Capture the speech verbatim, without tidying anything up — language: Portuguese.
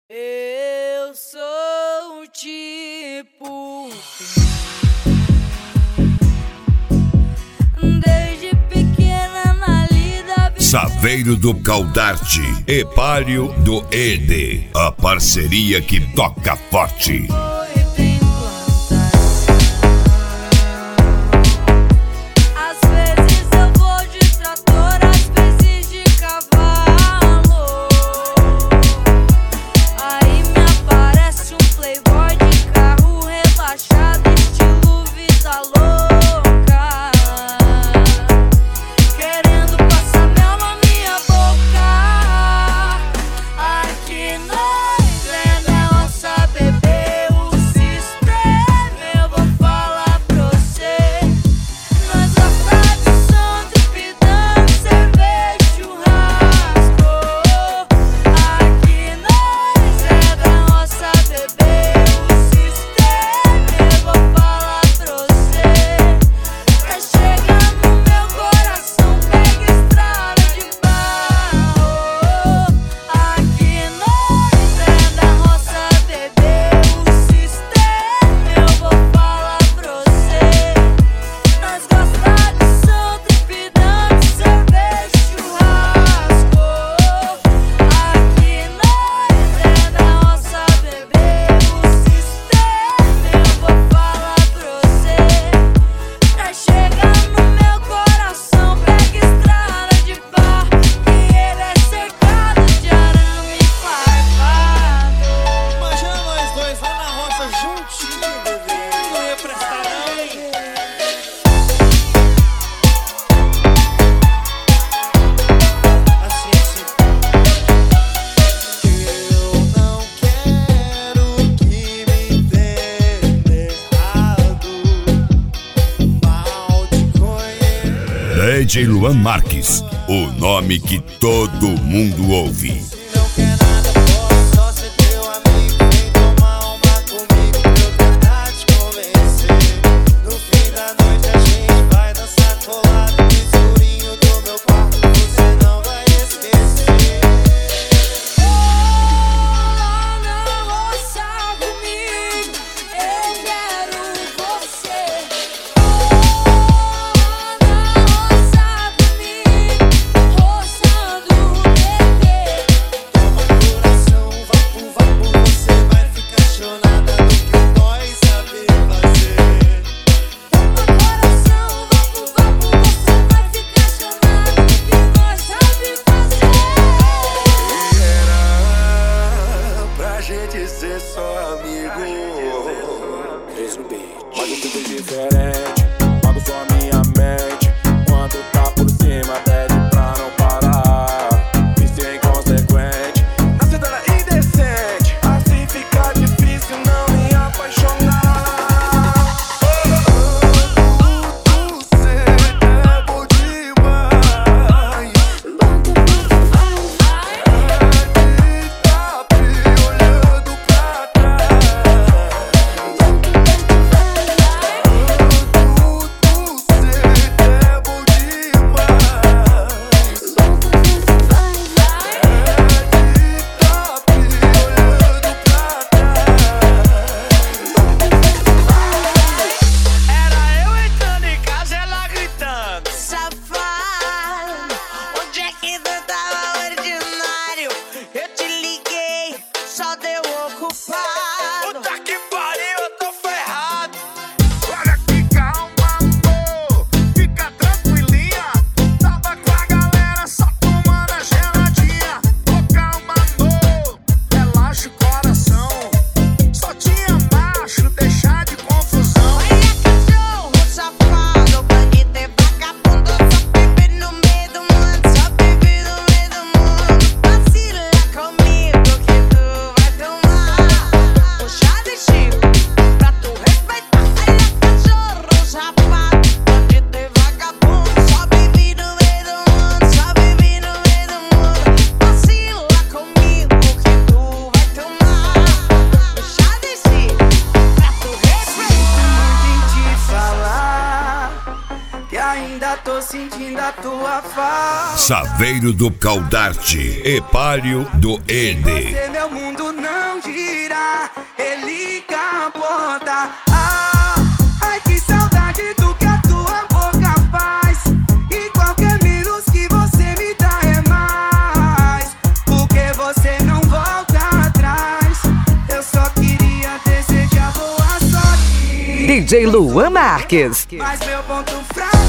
Eu sou o tipo desde pequena na lida. Saveiro do Caldarte, Epálio do Ede, a parceria que toca forte. D J Luan Marques, o nome que todo mundo ouve. Ser só amigo. Pago tudo diferente, pago só minha mente. Quando tá por cima, pede pra não parar. Isso é inconsequente, a cidade é indecente. Assim fica difícil não me apaixonar. Você é bom demais. Puta que pariu, eu tô ferrado. Olha aqui, calma, amor. Fica tranquilinha. Tava com a galera só tomando a geladinha. Ô, calma, amor. Relaxa o coração. Só tinha macho, deixar de confusão. Olha cachorro, safado, bandido e vagabundo. Só vive no meio do mundo, só vive no meio do mundo. Vacila comigo que tu vai tomar. Puxado e chico, pra tu respeitar. Olha cachorro, safado, bandido e vagabundo. Só vive no meio do mundo, só vive no meio do mundo. Vacila comigo que tu vai tomar. Puxado e chico, pra tu respeitar. Te falar que ainda tô sentindo a tua falta. Saveiro do Caldarte, Epálio do Ede. Você, meu mundo, não. D J Luan Marques. Mas meu ponto fraco